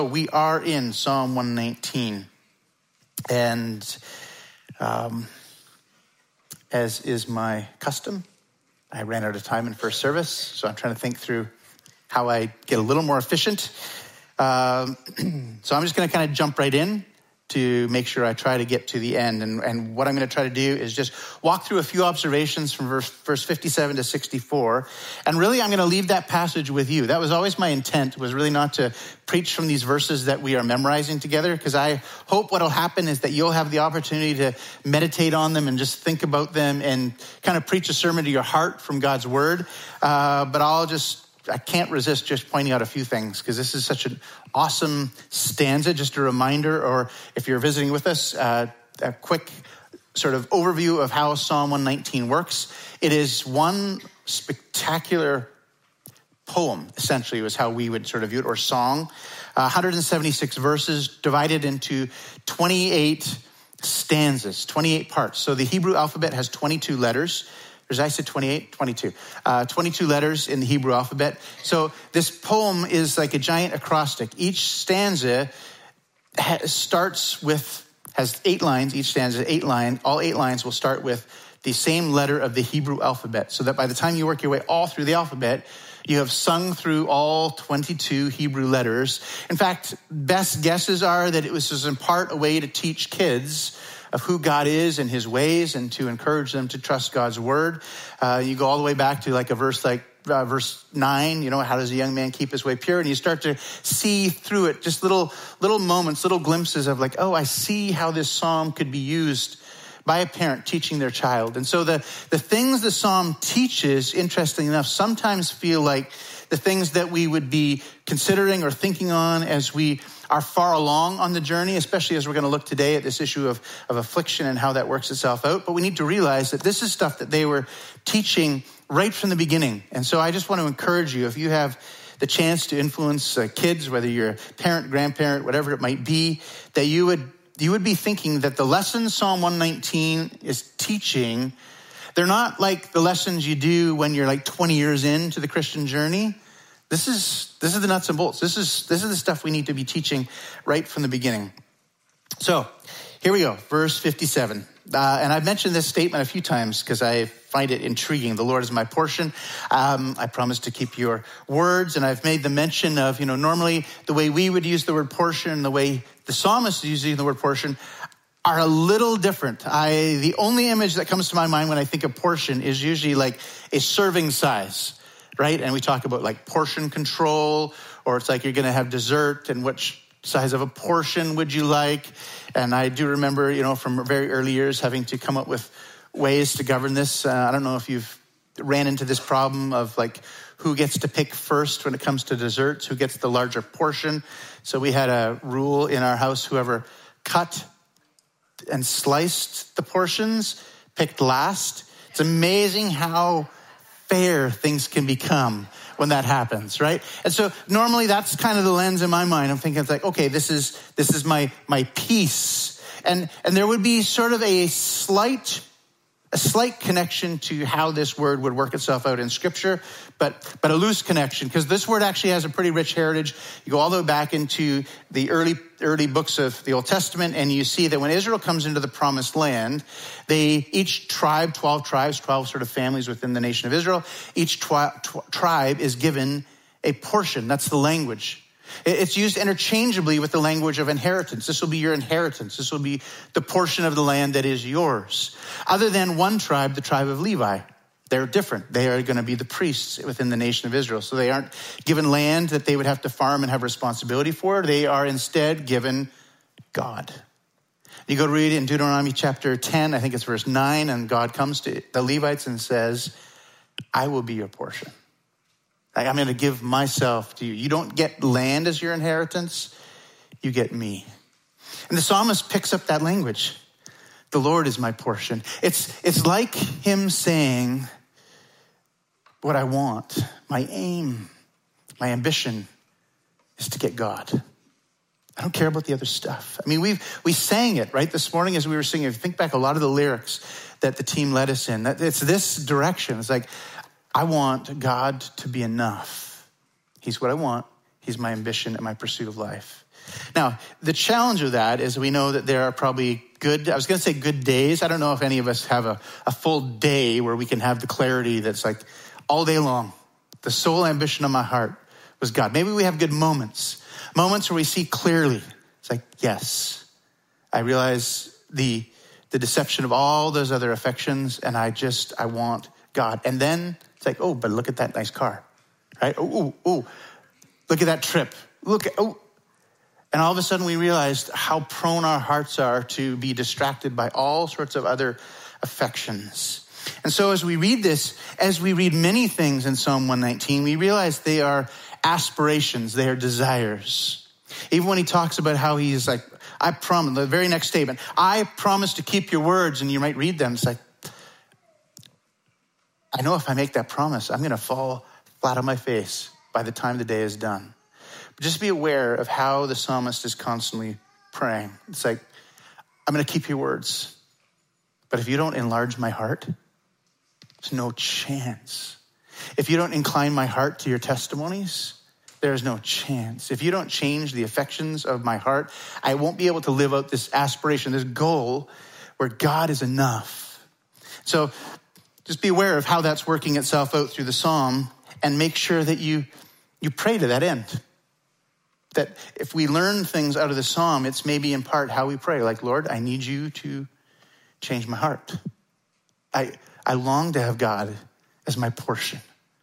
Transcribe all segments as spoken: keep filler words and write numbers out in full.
We are in Psalm one nineteen, and um, as is my custom, I ran out of time in first service, so I'm trying to think through how I get a little more efficient. Um, so I'm just going to kind of jump right in to make sure I try to get to the end. And, and what I'm going to try to do is just walk through a few observations from verse, verse fifty-seven to sixty-four. And really, I'm going to leave that passage with you. That was always my intent, was really not to preach from these verses that we are memorizing together, because I hope what will happen is that you'll have the opportunity to meditate on them and just think about them and kind of preach a sermon to your heart from God's word. Uh, but I'll just I can't resist just pointing out a few things, because this is such an awesome stanza. Just a reminder, or if you're visiting with us, uh, a quick sort of overview of how Psalm one nineteen works. It is one spectacular poem, essentially, was how we would sort of view it, or song. Uh, one hundred seventy-six verses divided into twenty-eight stanzas, twenty-eight parts. So the Hebrew alphabet has twenty-two letters. Did I say twenty-eight? twenty-two. Uh, twenty-two letters in the Hebrew alphabet. So this poem is like a giant acrostic. Each stanza ha- starts with, has eight lines. Each stanza, eight lines. All eight lines will start with the same letter of the Hebrew alphabet, so that by the time you work your way all through the alphabet, you have sung through all twenty-two Hebrew letters. In fact, best guesses are that it was in part a way to teach kids of who God is and his ways, and to encourage them to trust God's word. Uh, you go all the way back to like a verse like uh, verse nine, you know, how does a young man keep his way pure? And you start to see through it just little little moments, little glimpses of like, oh, I see how this psalm could be used by a parent teaching their child. And so the, the things the psalm teaches, interestingly enough, sometimes feel like the things that we would be considering or thinking on as we are far along on the journey, especially as we're going to look today at this issue of, of affliction and how that works itself out. But we need to realize that this is stuff that they were teaching right from the beginning. And so I just want to encourage you, if you have the chance to influence uh, kids, whether you're a parent, grandparent, whatever it might be, that you would you would be thinking that the lessons Psalm one nineteen is teaching, they're not like the lessons you do when you're like twenty years into the Christian journey. This is this is the nuts and bolts. This is this is the stuff we need to be teaching right from the beginning. So here we go, verse fifty-seven. Uh, and I've mentioned this statement a few times because I find it intriguing. The Lord is my portion. Um, I promise to keep your words. And I've made the mention of, you know, normally the way we would use the word portion and the way the psalmist is using the word portion are a little different. I the only image that comes to my mind when I think of portion is usually like a serving size, right? And we talk about like portion control, or it's like you're going to have dessert and which size of a portion would you like? And I do remember, you know, from very early years having to come up with ways to govern this. Uh, I don't know if you've ran into this problem of like who gets to pick first when it comes to desserts, who gets the larger portion. So we had a rule in our house, whoever cut and sliced the portions picked last. It's amazing how fair things can become when that happens, right? And so normally that's kind of the lens in my mind. I'm thinking it's like, okay, this is this is my my piece. And and there would be sort of a slight a slight connection to how this word would work itself out in scripture, but but a loose connection, because this word actually has a pretty rich heritage. You go all the way back into the early early books of the Old Testament, and you see that when Israel comes into the promised land, they each tribe, twelve tribes, twelve sort of families within the nation of Israel, each twi- tw- tribe is given a portion. That's the language. It's used interchangeably with the language of inheritance. This will be your inheritance. This will be the portion of the land that is yours. Other than one tribe, the tribe of Levi. They're different. They are going to be the priests within the nation of Israel. So they aren't given land that they would have to farm and have responsibility for. They are instead given God. You go to read it in Deuteronomy chapter ten, I think it's verse nine, and God comes to the Levites and says, I will be your portion. I'm going to give myself to you. You don't get land as your inheritance. You get me. And the psalmist picks up that language. The Lord is my portion. It's, it's like him saying, what I want, my aim, my ambition is to get God. I don't care about the other stuff. I mean, we've we sang it, right? This morning as we were singing, if you think back, a lot of the lyrics that the team led us in, that it's this direction. It's like, I want God to be enough. He's what I want. He's my ambition and my pursuit of life. Now, the challenge of that is we know that there are probably good, I was going to say good days. I don't know if any of us have a, a full day where we can have the clarity that's like all day long. The sole ambition of my heart was God. Maybe we have good moments, moments where we see clearly. It's like, yes, I realize the, the deception of all those other affections, and I just, I want God. And then it's like, oh, but look at that nice car, right? Oh, oh, oh, look at that trip. Look at, oh. And all of a sudden we realized how prone our hearts are to be distracted by all sorts of other affections. And so as we read this, as we read many things in Psalm one nineteen, we realize they are aspirations, they are desires. Even when he talks about how he's like, I promise, the very next statement, I promise to keep your words, and you might read them. It's like, I know if I make that promise, I'm going to fall flat on my face by the time the day is done. But just be aware of how the psalmist is constantly praying. It's like, I'm going to keep your words, but if you don't enlarge my heart, there's no chance. If you don't incline my heart to your testimonies, there's no chance. If you don't change the affections of my heart, I won't be able to live out this aspiration, this goal where God is enough. So just be aware of how that's working itself out through the psalm, and make sure that you, you pray to that end. That if we learn things out of the psalm, it's maybe in part how we pray. Like, Lord, I need you to change my heart. I, I long to have God as my portion.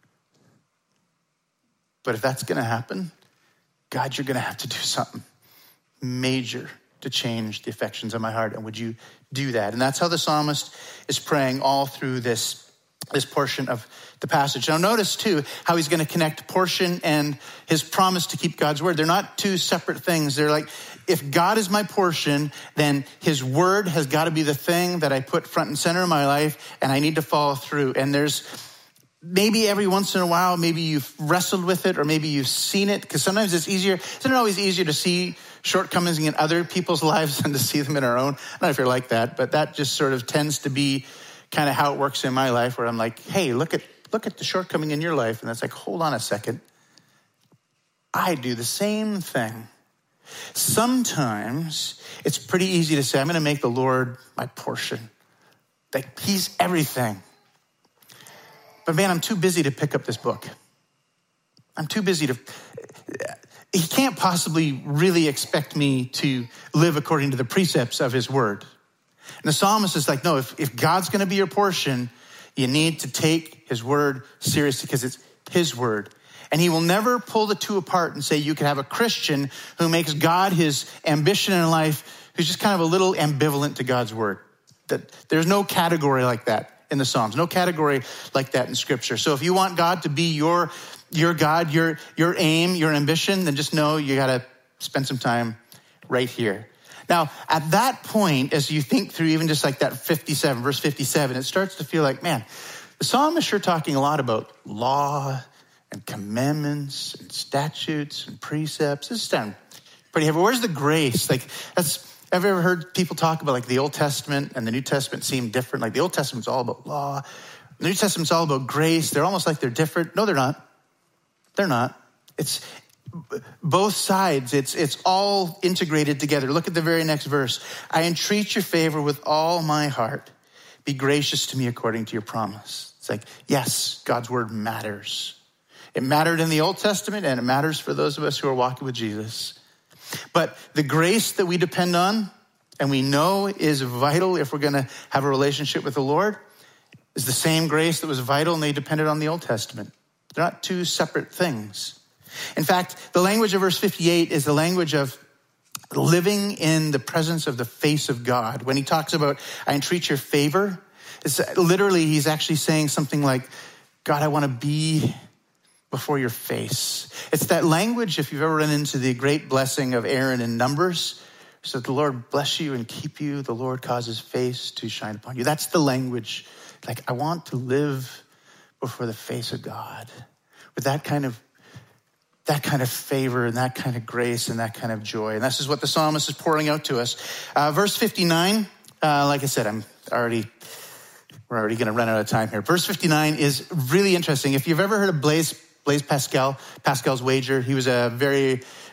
But if that's going to happen, God, you're going to have to do something major to change the affections of my heart. And would you do that? And that's how the psalmist is praying all through this, this portion of the passage. Now notice too how he's going to connect portion and his promise to keep God's word. They're not two separate things. They're like, if God is my portion, then his word has got to be the thing that I put front and center in my life, and I need to follow through. And there's maybe every once in a while, maybe you've wrestled with it, or maybe you've seen it, because sometimes it's easier. Isn't it always easier to see shortcomings in other people's lives than to see them in our own? I don't know if you're like that, but that just sort of tends to be kind of how it works in my life, where I'm like, hey, look at look at the shortcoming in your life. And it's like, hold on a second. I do the same thing. Sometimes it's pretty easy to say, I'm going to make the Lord my portion. Like, he's everything. But man, I'm too busy to pick up this book. I'm too busy to, he can't possibly really expect me to live according to the precepts of his word. And the psalmist is like, no, if, if God's going to be your portion, you need to take his word seriously, because it's his word. And he will never pull the two apart and say you can have a Christian who makes God his ambition in life, who's just kind of a little ambivalent to God's word. That there's no category like that in the Psalms, no category like that in Scripture. So if you want God to be your, your God, your, your aim, your ambition, then just know you got to spend some time right here. Now, at that point, as you think through even just like that fifty-seven, verse fifty-seven, it starts to feel like, man, the psalm is sure talking a lot about law and commandments and statutes and precepts. This is sound pretty heavy. Where's the grace? Like, that's, have you ever heard people talk about like the Old Testament and the New Testament seem different? Like the Old Testament's all about law. The New Testament's all about grace. They're almost like they're different. No, they're not. They're not. It's both sides. It's, it's all integrated together. Look at the very next verse. I entreat your favor with all my heart. Be gracious to me according to your promise. It's like, yes, God's word matters. It mattered in the Old Testament, and it matters for those of us who are walking with Jesus. But the grace that we depend on and we know is vital if we're going to have a relationship with the Lord is the same grace that was vital and they depended on the Old Testament. They're not two separate things. In fact, the language of verse fifty-eight is the language of living in the presence of the face of God. When he talks about, I entreat your favor, it's literally, he's actually saying something like, God, I want to be before your face. It's that language, if you've ever run into the great blessing of Aaron in Numbers, so the Lord bless you and keep you, the Lord cause his face to shine upon you. That's the language. Like, I want to live before the face of God with that kind of that kind of favor and that kind of grace and that kind of joy. And this is what the psalmist is pouring out to us. Uh, verse fifty-nine, uh, like I said, I'm already, we're already going to run out of time here. Verse fifty-nine is really interesting. If you've ever heard of Blaise, Blaise Pascal, Pascal's wager, he was a very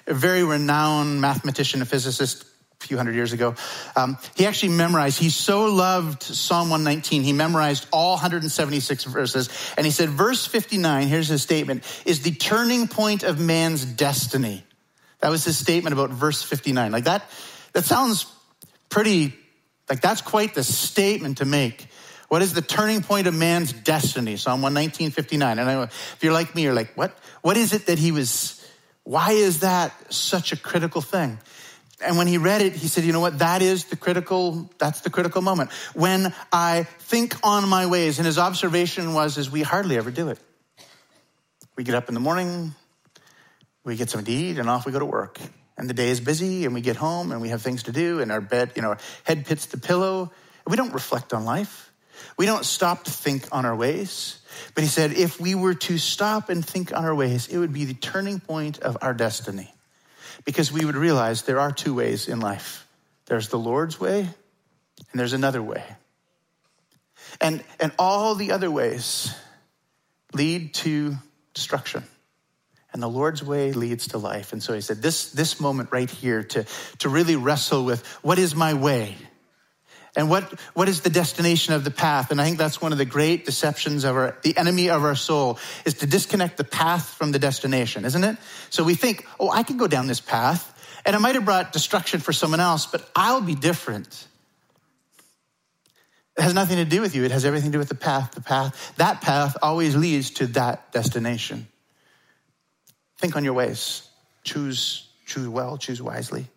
a very renowned mathematician and physicist a few hundred years ago. Um, he actually memorized, he so loved Psalm one nineteen, he memorized all one hundred seventy-six verses. And he said, verse fifty-nine, here's his statement, is the turning point of man's destiny. That was his statement about verse fifty-nine. Like that, that sounds pretty, like that's quite the statement to make. What is the turning point of man's destiny? Psalm one nineteen, fifty-nine. And I know if you're like me, you're like, what? What is it that he was, why is that such a critical thing? And when he read it, he said, you know what? That is the critical, that's the critical moment. When I think on my ways. And his observation was, is we hardly ever do it. We get up in the morning, we get something to eat, and off we go to work. And the day is busy, and we get home, and we have things to do, and our bed, you know, our head hits the pillow. And we don't reflect on life. We don't stop to think on our ways. But he said, if we were to stop and think on our ways, it would be the turning point of our destiny. Because we would realize there are two ways in life. There's the Lord's way, and there's another way. And, and all the other ways lead to destruction. And the Lord's way leads to life. And so he said, this, this moment right here to, to really wrestle with, what is my way? And what, what is the destination of the path? And I think that's one of the great deceptions of our, the enemy of our soul, is to disconnect the path from the destination, isn't it? So we think, oh, I can go down this path, and it might have brought destruction for someone else, but I'll be different. It has nothing to do with you. It has everything to do with the path. The path, that path always leads to that destination. Think on your ways. Choose, choose well, choose wisely.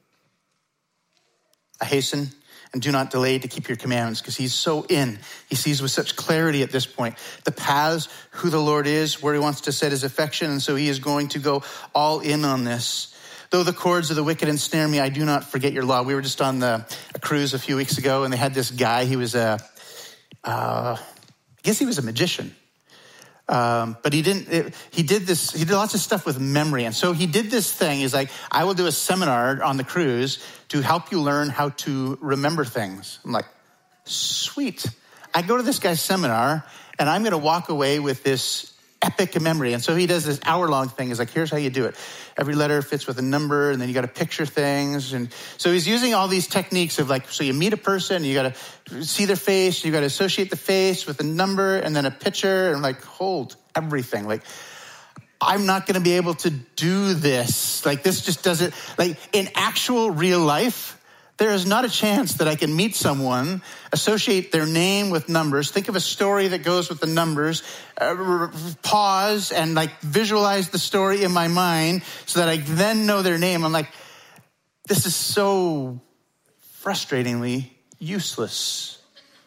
I hasten and do not delay to keep your commandments, because he's so in. He sees with such clarity at this point the paths, who the Lord is, where he wants to set his affection. And so he is going to go all in on this. Though the cords of the wicked ensnare me, I do not forget your law. We were just on the, a cruise a few weeks ago, and they had this guy. He was a, uh, I guess he was a magician. Um, but he didn't, it, he did this, he did lots of stuff with memory. And so he did this thing. He's like, I will do a seminar on the cruise to help you learn how to remember things. I'm like, sweet. I go to this guy's seminar and I'm going to walk away with this epic memory. And so he does this hour long thing. He's like, here's how you do it. Every letter fits with a number, and then you got to picture things. And so he's using all these techniques of like, so you meet a person, you got to see their face, you got to associate the face with a number and then a picture, and like hold everything. Like, I'm not going to be able to do this. Like, this just doesn't, like in actual real life, there is not a chance that I can meet someone, associate their name with numbers, think of a story that goes with the numbers, uh, pause and like visualize the story in my mind so that I then know their name. I'm like, this is so frustratingly useless.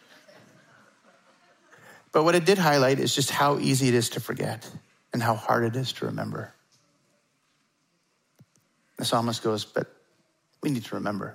But what it did highlight is just how easy it is to forget and how hard it is to remember. The psalmist goes, but we need to remember.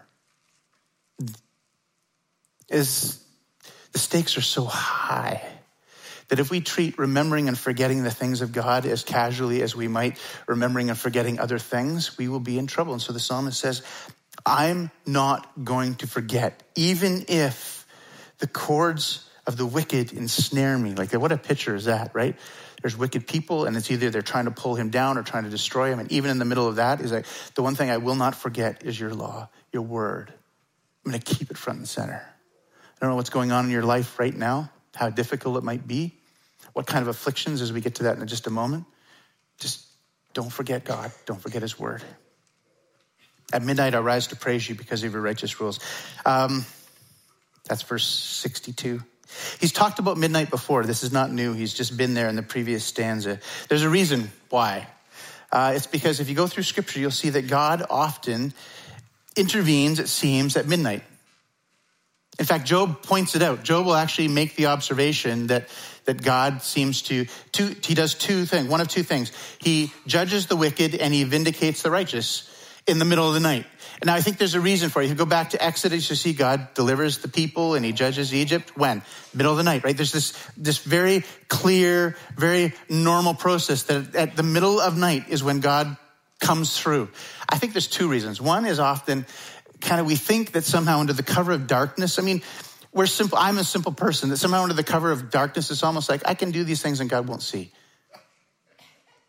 Is the stakes are so high that if we treat remembering and forgetting the things of God as casually as we might remembering and forgetting other things, we will be in trouble. And so the psalmist says, I'm not going to forget, even if the cords of the wicked ensnare me. Like, what a picture is that, right? There's wicked people, and it's either they're trying to pull him down or trying to destroy him. And even in the middle of that is like, the one thing I will not forget is your law, your word. I'm going to keep it front and center. I don't know what's going on in your life right now, how difficult it might be, what kind of afflictions, as we get to that in just a moment. Just don't forget God. Don't forget his word. At midnight, I rise to praise you because of your righteous rules. Um, that's verse sixty-two. He's talked about midnight before. This is not new. He's just been there in the previous stanza. There's a reason why. Uh, it's because if you go through scripture, you'll see that God often intervenes, it seems, at midnight. In fact, Job points it out. Job will actually make the observation that, that God seems to, two, he does two things, one of two things. He judges the wicked and he vindicates the righteous in the middle of the night. And now I think there's a reason for it. If you go back to Exodus, you see God delivers the people and he judges Egypt. When? Middle of the night, right? There's this, this very clear, very normal process that at the middle of night is when God comes through. I think there's two reasons. One is often kind of we think that somehow under the cover of darkness, I mean, we're simple. I'm a simple person, that somehow under the cover of darkness, it's almost like I can do these things and God won't see.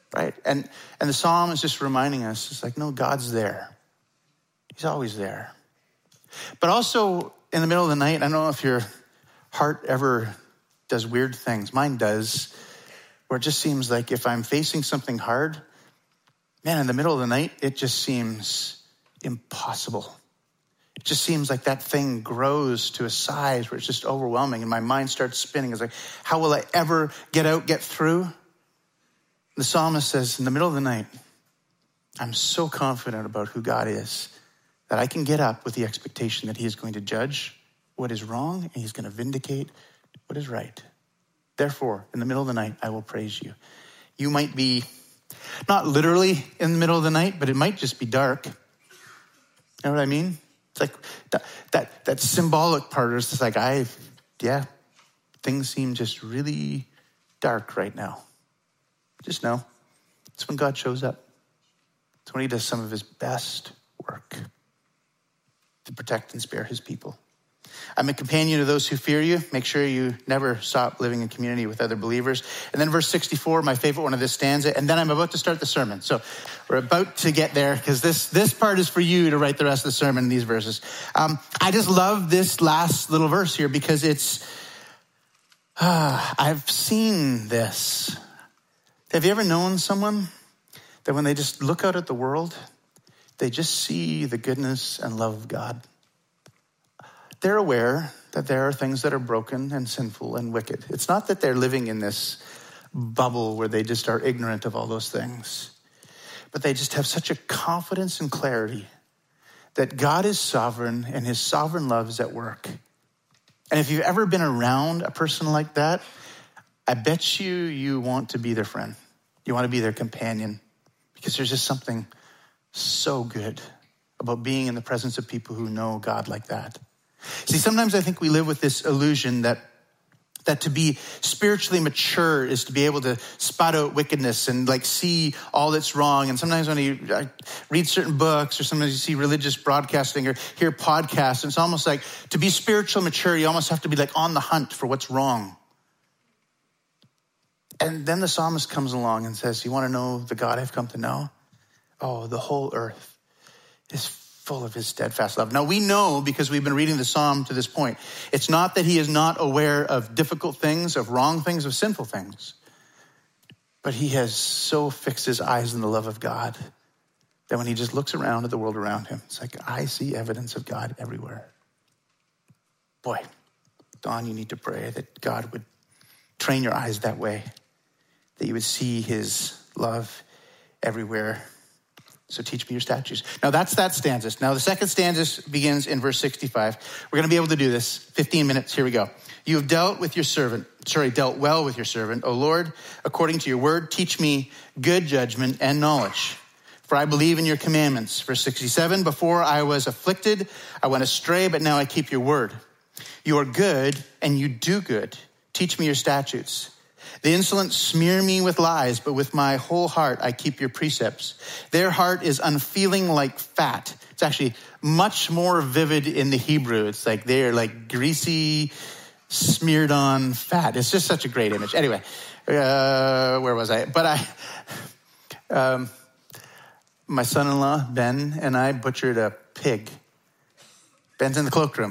right? And and the psalm is just reminding us, it's like, no, God's there. He's always there. But also in the middle of the night, I don't know if your heart ever does weird things. Mine does, where it just seems like if I'm facing something hard, man, in the middle of the night, it just seems impossible. It just seems like that thing grows to a size where it's just overwhelming and my mind starts spinning. It's like, how will I ever get out, get through? The psalmist says, in the middle of the night, I'm so confident about who God is that I can get up with the expectation that he is going to judge what is wrong and he's going to vindicate what is right. Therefore, in the middle of the night, I will praise you. You might be not literally in the middle of the night, but it might just be dark. You know what I mean? It's like that that, that symbolic part is just like, I, yeah, things seem just really dark right now. Just know, it's when God shows up. It's when he does some of his best work to protect and spare his people. I'm a companion of those who fear you. Make sure you never stop living in community with other believers. And then verse sixty-four, my favorite one of this stanza. And then I'm about to start the sermon. So we're about to get there because this, this part is for you to write the rest of the sermon in these verses. Um, I just love this last little verse here because it's, uh, I've seen this. Have you ever known someone that when they just look out at the world, they just see the goodness and love of God? They're aware that there are things that are broken and sinful and wicked. It's not that they're living in this bubble where they just are ignorant of all those things, but they just have such a confidence and clarity that God is sovereign and his sovereign love is at work. And if you've ever been around a person like that, I bet you you want to be their friend. You want to be their companion because there's just something so good about being in the presence of people who know God like that. See, sometimes I think we live with this illusion that that to be spiritually mature is to be able to spot out wickedness and like see all that's wrong. And sometimes when you I read certain books or sometimes you see religious broadcasting or hear podcasts, it's almost like to be spiritual mature, you almost have to be like on the hunt for what's wrong. And then the psalmist comes along and says, you want to know the God I've come to know? Oh, the whole earth is full of his steadfast love. Now we know, because we've been reading the psalm to this point, it's not that he is not aware of difficult things, of wrong things, of sinful things. But he has so fixed his eyes on the love of God that when he just looks around at the world around him, it's like, I see evidence of God everywhere. Boy, Don, you need to pray that God would train your eyes that way, that you would see his love everywhere. So teach me your statutes. Now that's that stanza. Now the second stanza begins in verse sixty-five. We're going to be able to do this. fifteen minutes. Here we go. You have dealt with your servant. Sorry, dealt well with your servant. O Lord, according to your word, teach me good judgment and knowledge. For I believe in your commandments. Verse sixty-seven. Before I was afflicted, I went astray, but now I keep your word. You are good and you do good. Teach me your statutes. The insolent smear me with lies, but with my whole heart I keep your precepts. Their heart is unfeeling like fat. It's actually much more vivid in the Hebrew. It's like they're like greasy, smeared on fat. It's just such a great image. Anyway, uh, where was I? But I, um, my son-in-law, Ben, and I butchered a pig. Ben's in the cloakroom.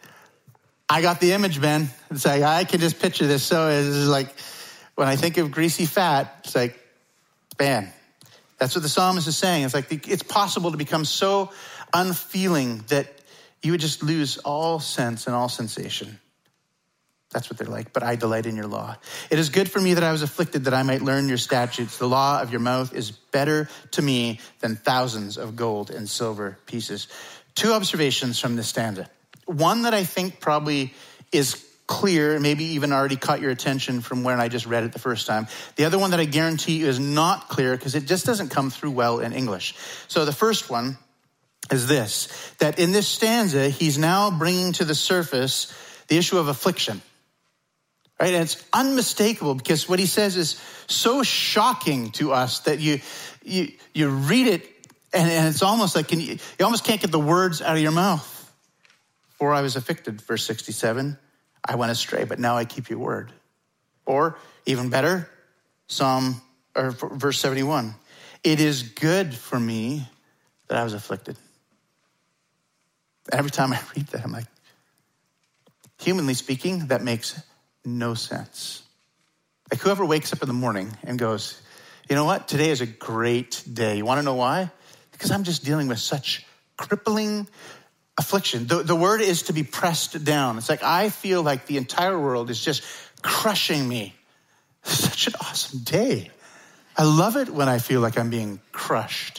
I got the image, Ben. It's like, I can just picture this. So it's like, when I think of greasy fat, it's like, man, that's what the psalmist is saying. It's like, it's possible to become so unfeeling that you would just lose all sense and all sensation. That's what they're like. But I delight in your law. It is good for me that I was afflicted, that I might learn your statutes. The law of your mouth is better to me than thousands of gold and silver pieces. Two observations from this stanza. One that I think probably is clear, maybe even already caught your attention from when I just read it the first time. The other one that I guarantee you is not clear because it just doesn't come through well in English. So the first one is this, that in this stanza, he's now bringing to the surface the issue of affliction. Right? And it's unmistakable because what he says is so shocking to us that you you, you read it and, and it's almost like, you, you almost can't get the words out of your mouth. For I was afflicted, verse sixty-seven. I went astray, but now I keep your word. Or even better, Psalm or verse seventy-one, it is good for me that I was afflicted. Every time I read that, I'm like, humanly speaking, that makes no sense. Like whoever wakes up in the morning and goes, you know what? Today is a great day. You want to know why? Because I'm just dealing with such crippling affliction. The, the word is to be pressed down. It's like I feel like the entire world is just crushing me. Such an awesome day. I love it when I feel like I'm being crushed.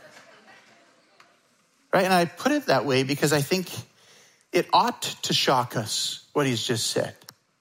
Right? And I put it that way because I think it ought to shock us what he's just said.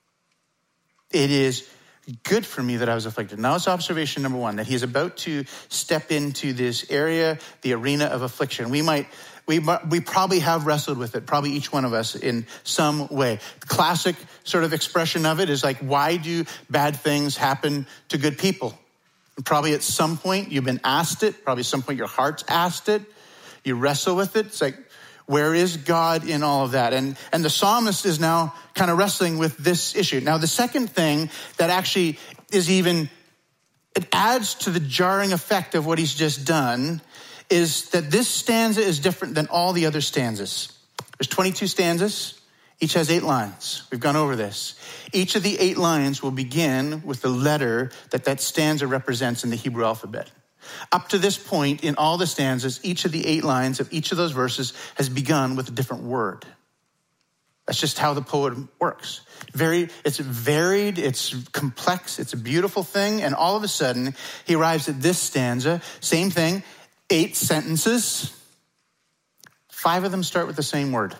It is good for me that I was afflicted. Now it's observation number one, that he's about to step into this area, the arena of affliction. We might, we, we probably have wrestled with it, probably each one of us in some way. The classic sort of expression of it is like, why do bad things happen to good people? And probably at some point you've been asked it, probably at some point your heart's asked it. You wrestle with it. It's like, where is God in all of that? And, and the psalmist is now kind of wrestling with this issue. Now, the second thing that actually is even, it adds to the jarring effect of what he's just done is that this stanza is different than all the other stanzas. There's twenty-two stanzas. Each has eight lines. We've gone over this. Each of the eight lines will begin with the letter that that stanza represents in the Hebrew alphabet. Up to this point in all the stanzas, each of the eight lines of each of those verses has begun with a different word. That's just how the poem works. Very, it's varied, it's complex, it's a beautiful thing. And all of a sudden, he arrives at this stanza, same thing, eight sentences. Five of them start with the same word.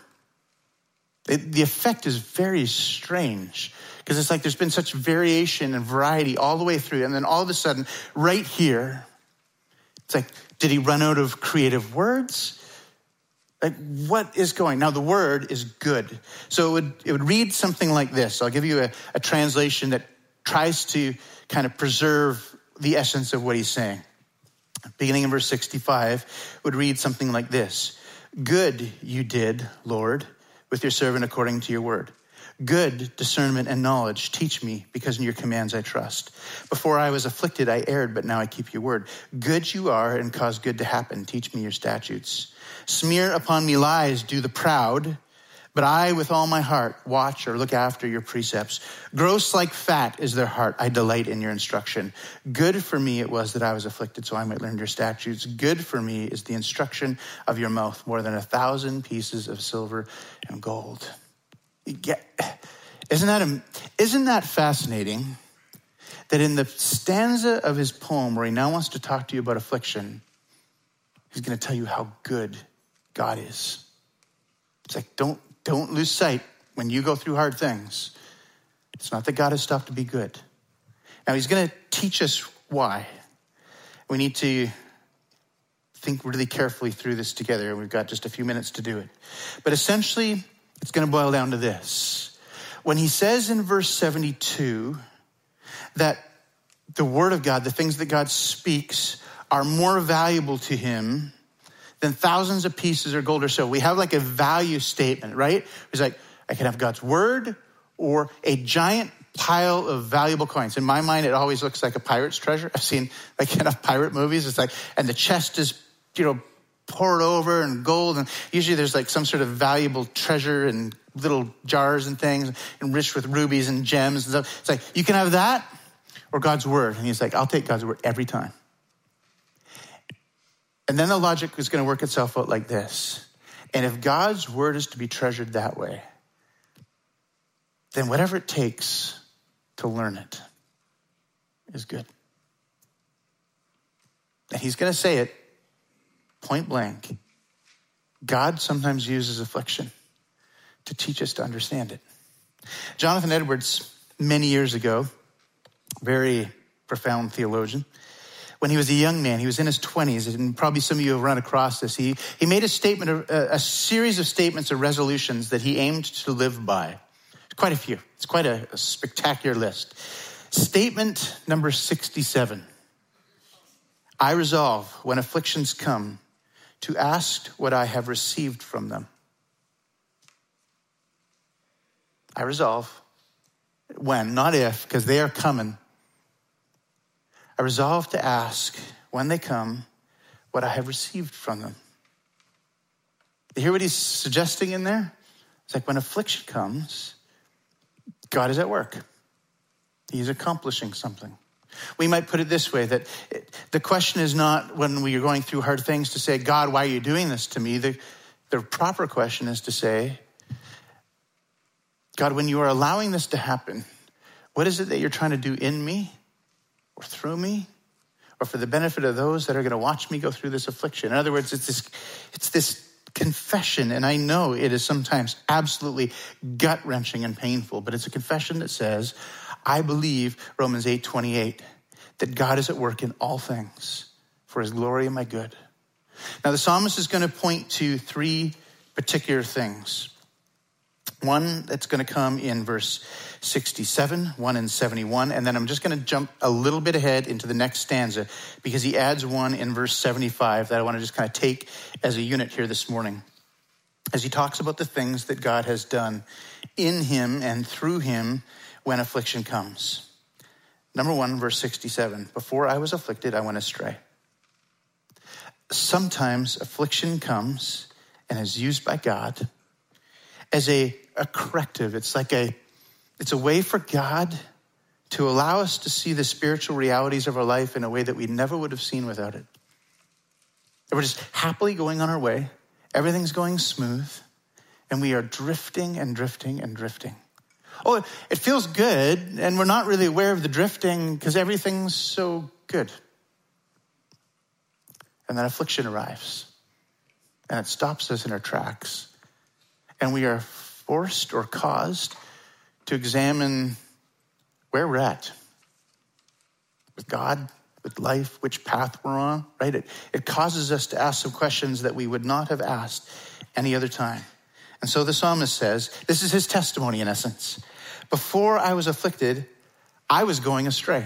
It, the effect is very strange because it's like there's been such variation and variety all the way through. And then all of a sudden, right here, it's like, did he run out of creative words? Like, what is going? Now, the word is good. So it would, it would read something like this. I'll give you a, a translation that tries to kind of preserve the essence of what he's saying. Beginning in verse sixty-five, would read something like this. Good you did, Lord, with your servant according to your word. Good discernment and knowledge teach me, because in your commands I trust. Before I was afflicted, I erred, but now I keep your word. Good you are and cause good to happen. Teach me your statutes. Smear upon me lies, do the proud, but I with all my heart watch or look after your precepts. Gross like fat is their heart. I delight in your instruction. Good for me it was that I was afflicted, so I might learn your statutes. Good for me is the instruction of your mouth, more than a thousand pieces of silver and gold. Yeah. Isn't that, isn't that fascinating that in the stanza of his poem where he now wants to talk to you about affliction, he's going to tell you how good God is. It's like, don't, don't lose sight when you go through hard things. It's not that God has stopped to be good. Now he's going to teach us why. We need to think really carefully through this together. We've got just a few minutes to do it. But essentially, it's going to boil down to this. When he says in verse seventy-two that the word of God, the things that God speaks, are more valuable to him than thousands of pieces of gold or so. We have like a value statement, right? It's like, I can have God's word or a giant pile of valuable coins. In my mind, it always looks like a pirate's treasure. I've seen like enough pirate movies. It's like, and the chest is, you know, poured over and gold, and usually there's like some sort of valuable treasure and little jars and things enriched with rubies and gems and stuff. It's like, you can have that or God's word. And he's like, I'll take God's word every time. And then the logic is going to work itself out like this. And if God's word is to be treasured that way, then whatever it takes to learn it is good. And he's going to say it point blank. God sometimes uses affliction to teach us to understand it. Jonathan Edwards, many years ago, very profound theologian, when he was a young man, he was in his twenties, and probably some of you have run across this. He, he made a statement, a, a series of statements or resolutions that he aimed to live by. Quite a few. It's quite a, a spectacular list. Statement number sixty-seven. I resolve, when afflictions come, to ask what I have received from them. I resolve, when, not if, because they are coming. I resolve to ask when they come what I have received from them. You hear what he's suggesting in there? It's like when affliction comes, God is at work. He's accomplishing something. We might put it this way, that the question is not when we are going through hard things to say, God, why are you doing this to me? The, the proper question is to say, God, when you are allowing this to happen, what is it that you're trying to do in me or through me or for the benefit of those that are going to watch me go through this affliction? In other words, it's this, it's this confession, and I know it is sometimes absolutely gut-wrenching and painful, but it's a confession that says, I believe, Romans eight twenty-eight, that God is at work in all things for his glory and my good. Now, the psalmist is going to point to three particular things. One that's going to come in verse sixty-seven, one in seventy-one, and then I'm just going to jump a little bit ahead into the next stanza because he adds one in verse seventy-five that I want to just kind of take as a unit here this morning as he talks about the things that God has done in him and through him when affliction comes. Number one, verse sixty-seven, before I was afflicted, I went astray. Sometimes affliction comes and is used by God as a, a corrective. It's like a, it's a way for God to allow us to see the spiritual realities of our life in a way that we never would have seen without it. And we're just happily going on our way. Everything's going smooth. And we are drifting and drifting and drifting. Oh, it feels good. And we're not really aware of the drifting because everything's so good. And then affliction arrives. And it stops us in our tracks. And we are forced or caused to examine where we're at with God, with life, which path we're on, right? It, it causes us to ask some questions that we would not have asked any other time. And so the psalmist says, this is his testimony in essence. Before I was afflicted, I was going astray.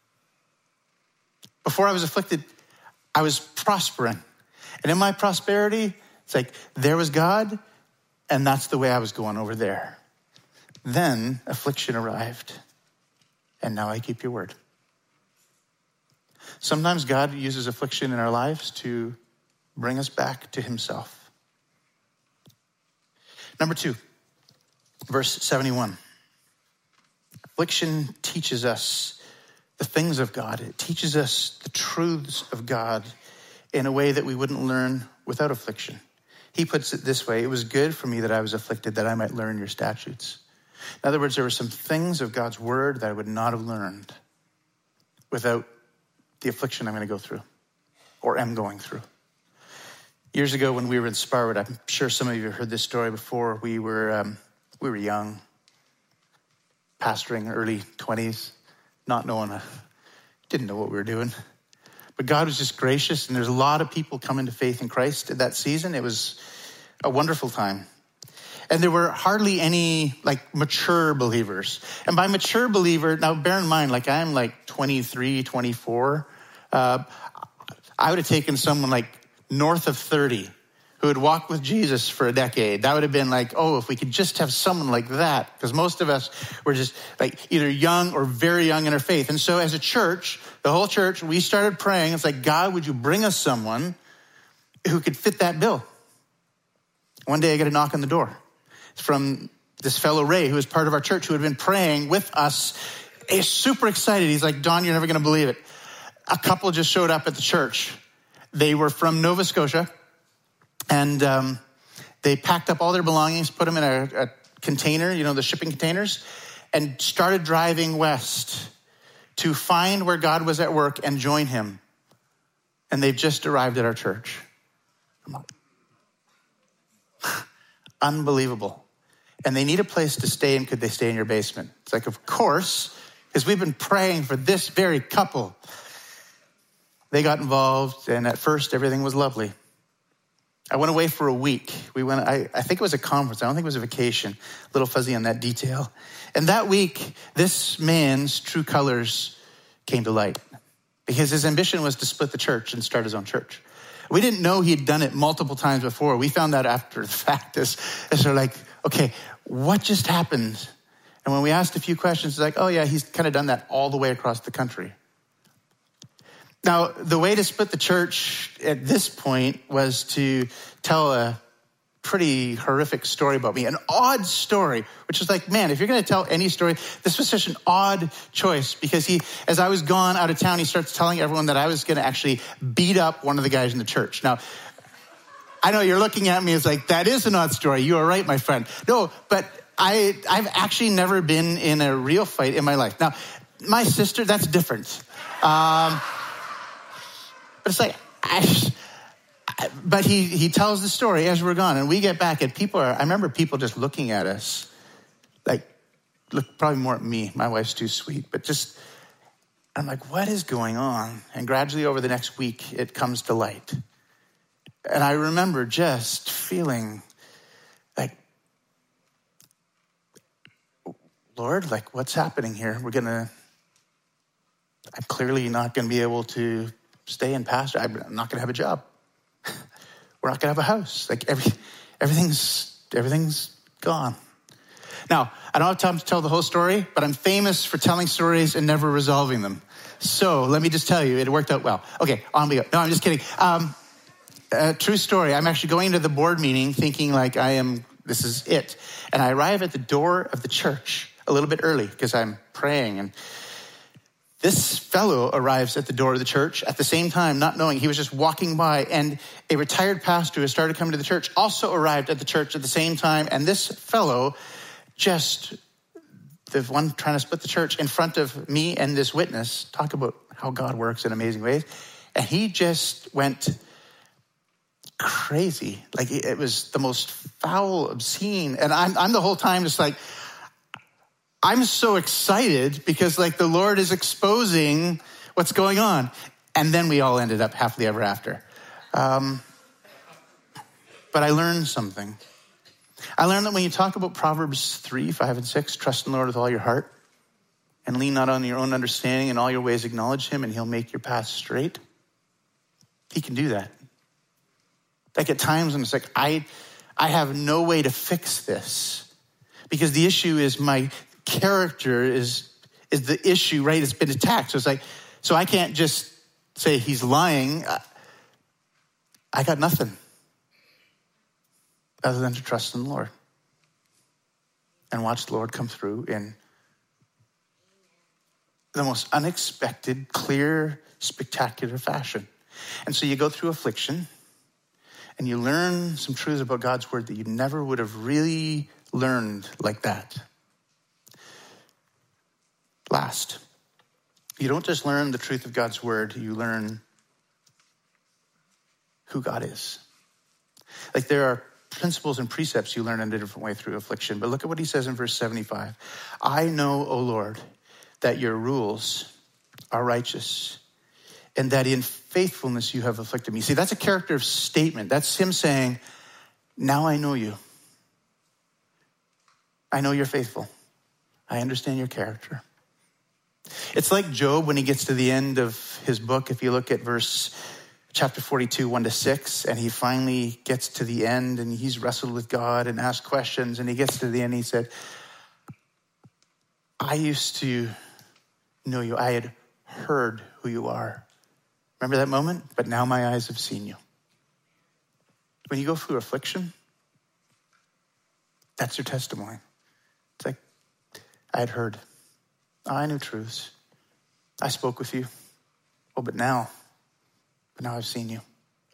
Before I was afflicted, I was prospering. And in my prosperity, it's like there was God, and that's the way I was going over there. Then affliction arrived, and now I keep your word. Sometimes God uses affliction in our lives to bring us back to himself. Number two, verse seventy-one. Affliction teaches us the things of God. It teaches us the truths of God in a way that we wouldn't learn without affliction. He puts it this way, it was good for me that I was afflicted that I might learn your statutes. In other words, there were some things of God's word that I would not have learned without the affliction I'm going to go through or am going through. Years ago when we were in Sparwood, I'm sure some of you have heard this story before. We were um, we were young, pastoring early twenties, not knowing, a, didn't know what we were doing. But God was just gracious, and there's a lot of people coming to faith in Christ at that season. It was a wonderful time. And there were hardly any like mature believers. And by mature believer, now bear in mind, like I'm like twenty-three, twenty-four. Uh, I would have taken someone like north of thirty who had walked with Jesus for a decade. That would have been like, oh, if we could just have someone like that. Because most of us were just like either young or very young in our faith. And so as a church, the whole church, we started praying. It's like, God, would you bring us someone who could fit that bill? One day I get a knock on the door. It's from this fellow Ray, who is part of our church, who had been praying with us. He's super excited. He's like, Don, you're never going to believe it. A couple just showed up at the church. They were from Nova Scotia. And um, they packed up all their belongings, put them in a, a container, you know, the shipping containers, and started driving west to find where God was at work and join him. And they've just arrived at our church. Unbelievable. And they need a place to stay in. Could they stay in your basement? It's like, of course, because we've been praying for this very couple. They got involved, and at first everything was lovely. I went away for a week. We went, I, I think it was a conference. I don't think it was a vacation. A little fuzzy on that detail. And that week, this man's true colors came to light because his ambition was to split the church and start his own church. We didn't know he had done it multiple times before. We found out after the fact. As, as they're like, okay, what just happened? And when we asked a few questions, it's like, oh yeah, he's kind of done that all the way across the country. Now, the way to split the church at this point was to tell a pretty horrific story about me, an odd story, which is like, man, if you're going to tell any story, this was such an odd choice because he, as I was gone out of town, he starts telling everyone that I was going to actually beat up one of the guys in the church. Now, I know you're looking at me as like, that is an odd story. You are right, my friend. No, but I, I've actually never been in a real fight in my life. Now, my sister, that's different. Um, but it's like, I, I, but he, he tells the story as we're gone and we get back and people are, I remember people just looking at us like, look probably more at me. My wife's too sweet, but just, I'm like, what is going on? And gradually over the next week, it comes to light. And I remember just feeling like, Lord, like what's happening here? We're going to, I'm clearly not going to be able to stay in pastor. I'm not going to have a job. We're not going to have a house. Like every, everything's, everything's gone. Now, I don't have time to tell the whole story, but I'm famous for telling stories and never resolving them. So let me just tell you, it worked out well. Okay, on we go. No, I'm just kidding. Um, uh, true story. I'm actually going into the board meeting thinking like I am, this is it. And I arrive at the door of the church a little bit early because I'm praying. And this fellow arrives at the door of the church at the same time, not knowing. He was just walking by. And a retired pastor who started coming to the church also arrived at the church at the same time. And this fellow just, the one trying to split the church in front of me and this witness, talk about how God works in amazing ways. And he just went crazy. Like it was the most foul, obscene. And I'm, I'm the whole time just like, I'm so excited because like the Lord is exposing what's going on. And then we all ended up happily ever after. Um, but I learned something. I learned that when you talk about Proverbs three, five, and six, trust in the Lord with all your heart and lean not on your own understanding. In all your ways acknowledge him and he'll make your path straight. He can do that. Like at times I'm just like, I, I have no way to fix this because the issue is my character is, is the issue, right? It's been attacked. So it's like, so I can't just say he's lying. I, I got nothing other than to trust in the Lord and watch the Lord come through in the most unexpected, clear, spectacular fashion. And so you go through affliction and you learn some truths about God's word that you never would have really learned like that. Last, you don't just learn the truth of God's word, you learn who God is. Like there are principles and precepts you learn in a different way through affliction. But look at what he says in verse seventy-five. I know, O Lord, that your rules are righteous and that in faithfulness you have afflicted me. See, that's a character of statement. That's him saying, now I know you. I know you're faithful. I understand your character. It's like Job when he gets to the end of his book. If you look at verse chapter forty-two, one to six, and he finally gets to the end and he's wrestled with God and asked questions. And he gets to the end, he said, I used to know you. I had heard who you are. Remember that moment? But now my eyes have seen you. When you go through affliction, that's your testimony. It's like, I had heard. I knew truths. I spoke with you. Oh, but now, but now I've seen you.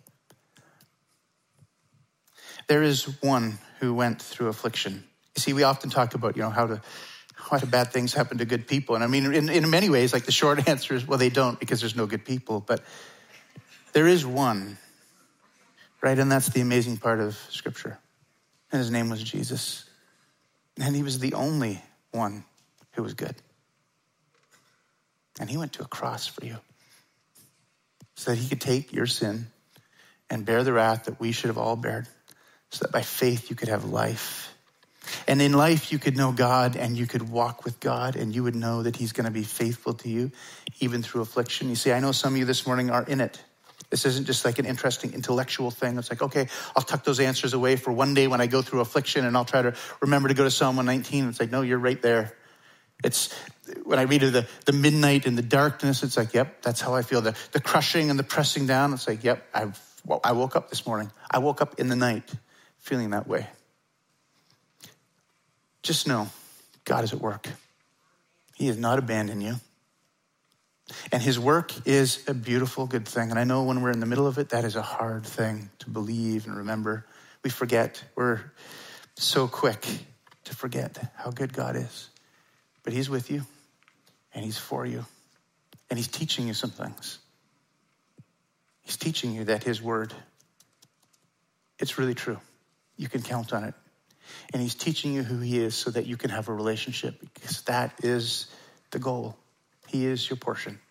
There is one who went through affliction. You see, we often talk about, you know, how to, how do bad things happen to good people. And I mean, in, in many ways, like the short answer is, well, they don't because there's no good people. But there is one, right? And that's the amazing part of Scripture. And his name was Jesus. And he was the only one who was good. And he went to a cross for you so that he could take your sin and bear the wrath that we should have all bared, so that by faith you could have life. And in life you could know God and you could walk with God and you would know that he's going to be faithful to you even through affliction. You see, I know some of you this morning are in it. This isn't just like an interesting intellectual thing. It's like, okay, I'll tuck those answers away for one day when I go through affliction and I'll try to remember to go to Psalm one nineteen. It's like, no, you're right there. It's when I read of the, the midnight and the darkness, it's like, yep, that's how I feel. The, the crushing and the pressing down, it's like, yep, I, well, I woke up this morning. I woke up in the night feeling that way. Just know God is at work. He has not abandoned you. And his work is a beautiful, good thing. And I know when we're in the middle of it, that is a hard thing to believe and remember. We forget. We're so quick to forget how good God is. But he's with you, and he's for you, and he's teaching you some things. He's teaching you that his word, it's really true. You can count on it. And he's teaching you who he is so that you can have a relationship, because that is the goal. He is your portion.